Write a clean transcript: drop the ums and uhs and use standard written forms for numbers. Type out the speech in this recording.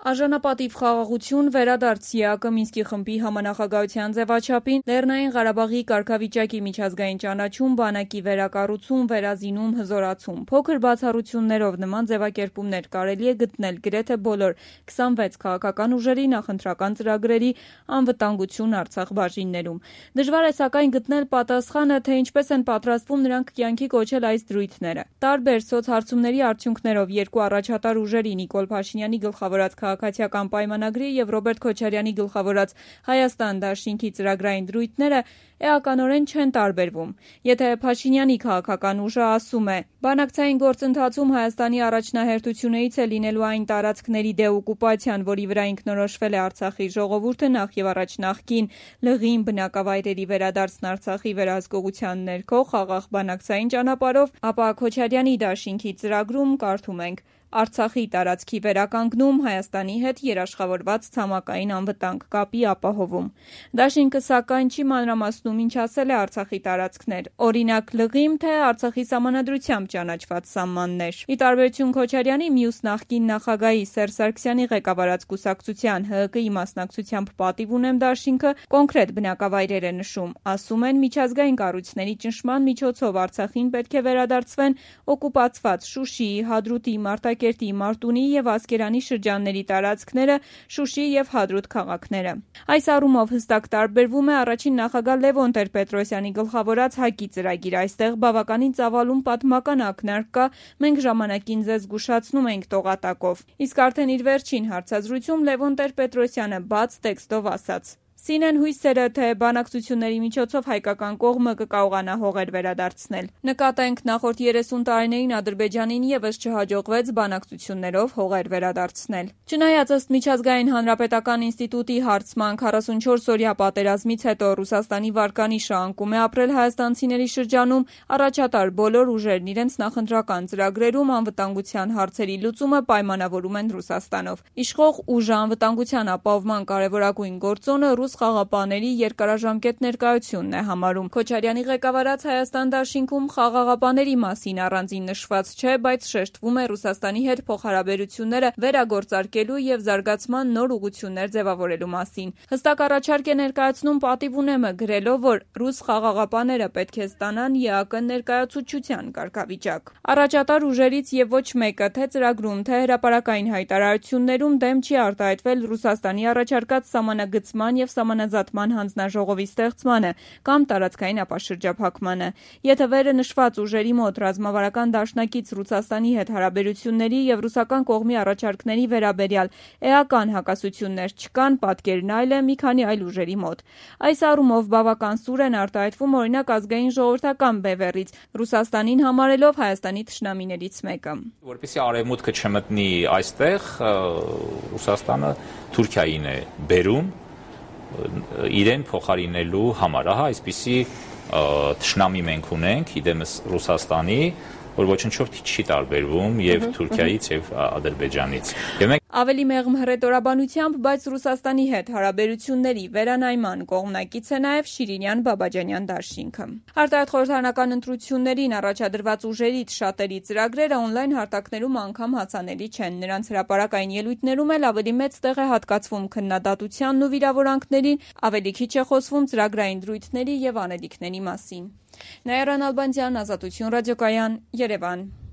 Արժանապատիվ խաղաղություն վերադարձ ԵԱԿ Մինսկի խմբի համանախագահության ձևաչափին, Լեռնային Ղարաբաղի կարգավիճակի միջազգային ճանաչում, բանակի վերակառուցում, վերազինում, հզորացում։ Փոքր բացառություններով նման ձևակերպումներ կարելի է գտնել գրեթե բոլոր 26 քաղաքական ուժերի նախընտրական ծրագրերի անվտանգություն Արցախ բաժիններում։ Դժվար է սակայն գտնել պատասխանը, թե ինչպես են պատրաստվում նրանք կյանքի կոչել այս դրույթները։ Տարբեր սոցհարցումների արդյունքներով երկու առաջատար ուժերի Նիկոլ Փաշինյանի գլխավորած քաղաքացիական պայմանագրի եւ Ռոբերտ Քոչարյանի գլխավորած Հայաստան դաշինքի ծրագրային դրույթները էականորեն չեն տարբերվում։ Եթե Փաշինյանի քաղաքական ուժը ասում է, բանակցային գործընթացում Հայաստանի առաջնահերթություններից է լինելու այն տարածքների դեօկուպացիան, որի վրա ինքնորոշվել է Արցախի ժողովուրդը նախ եւ առաջ նախկին լղին բնակավայրերի վերադարձն Արցախի վերահսկողության ներքո խաղաղ բանակցային ճանապարհով, ապա Քոչարյանի դաշինքի ծրագրում կարդում ենք. Արցախի տարածքի վերականգնում, Հայաստանի հետ երաշխավորված ցամաքային անվտանգ կապի ապահովում։ Դաշինքը սակայն չի մանրամասնում ինչ ասել է Արցախի տարածքներ, օրինակ լղիմ, թե Արցախի սահմանադրությամբ ճանաչված սահմաններ։ Ի տարբերություն Քոչարյանի, մյուս նախկին նախագահի Սերժ Սարգսյանի ղեկավարած կուսակցության ՀՀԿ-ի մասնակցությամբ պատիվ ունեմ դաշինքը կոնկրետ բնակավայրեր է նշում։ Ասում են միջազգային կառույցների ճնշման միջոցով Արցախին պետք է վերադարձվեն օկուպացված Շուշիի, Հադրութի, Մարտակերտի, Մարտունի եւ Ասկերանի շրջանների տարածքները, Շուշի եւ Հադրութ քաղաքները։ Այս առումով հստակ տարբերվում է առաջին նախագահ Լևոն Տեր-Պետրոսյանի գլխավորած ՀԱԿ-ի ծրագիր։ Այստեղ բավականին ծավալուն պատմական ակնարկ կա, մենք ժամանակին ձեզ զգուշացնում ենք տողատակով։ Իսկ արդեն իր վերջին հարցազրույցում Լևոն Տեր-Պետրոսյանը բաց տեքստով ասաց. Սին են հույսերը, թե բանակցությունների միջոցով հայկական կողմը կկարողանա հողեր վերադարձնել։ Նկատենք, նախորդ 30 տարիներին Ադրբեջանին եւս չհաջողվեց բանակցություններով հողեր վերադարձնել։ Չնայած ըստ Միջազգային հանրապետական ինստիտուտի հարցման 44-օրյա պատերազմից հետո Ռուսաստանի վարկանիշը անկում է ապրել հայաստանցիների շրջանում, առաջատար բոլոր ուժերն իրենց նախընտրական ծրագրերում անվտանգության հարցերի լուծումը պայմանավորում են Ռուսաստանով։ Իշխող ուժը անվտանգության ապահովման կարևորագույն գործոնը ռուս խաղաղապահների երկարաժամկետ ներկայությունն է համարում։ Քոչարյանի ղեկավարած Հայաստան դաշինքում խաղաղապահների մասին առանձին նշված չէ, բայց շեշտվում է Ռուսաստանի հետ փոխհարաբերությունները վերագործարկելու եւ զարգացման նոր ուղղություններ ձևավորելու մասին։ Հստակ առաջարկ է ներկայացնում պատիվ ունեմը, գրելով, որ ռուս խաղաղապահները պետք է ստանան ԵԱԿ ներկայացուցչության կարգավիճակ։ Առաջատար ուժերից եւ ոչ մեկը թե ծրագրում, թե հրապարակային հայտարարություններում դեմ չի արտահայտվել Ռուսաստանի առաջարկած սահմանագծման եւ սահմանազատման հանձնաժողովի ստեղծմանը կամ տարածքային ապաշրջափակմանը։ Եթե վերը նշված ուժերի մոտ ռազմավարական դաշնակից Ռուսաստանի հետ հարաբերությունների եւ ռուսական կողմի առաջարկների վերաբերյալ էական հակասություններ չկան, պատկերն այլ է մի քանի այլ ուժերի մոտ։ Այս առումով բավական սուր են արտահայտվում օրինակ ազգային ժողովրդական բևեռից, Ռուսաստանին համարելով Հայաստանի թշնամիներից մեկը։ Որպեսզի արևմուտքը չմտնի այստեղ, Ռուսաստանը Թուրքիային է բերում իրեն փոխարինելու համար, այսպիսի թշնամի մենք ունենք իդեմս Ռուսաստանի, որ ոչնչով չի տարբերվում եւ Թուրքիայից եւ Ադրբեջանից։ Ավելի մեղմ հռետորաբանությամբ, բայց Ռուսաստանի հետ հարաբերությունների վերանայման կողմնակից է նաև Շիրինյան Բաբաջանյան դաշինքը։ Արտահայտ խորհրդարանական ընտրություններին առաջադրված ուժերից շատերի ծրագրերը օնլայն հարթակներում անգամ հասանելի չեն։ Նրանց հրապարակային ելույթներում էլ ավելի մեծ տեղ է հատկացվում քննադատությանն ու վիրավորանքներին, ավելի քիչ է խոսվում ծրագրային դրույթների եւ անելիքների մասին։ Նաիրա Նալբանդյան, Ազատություն ռադիոկայան, Երևան։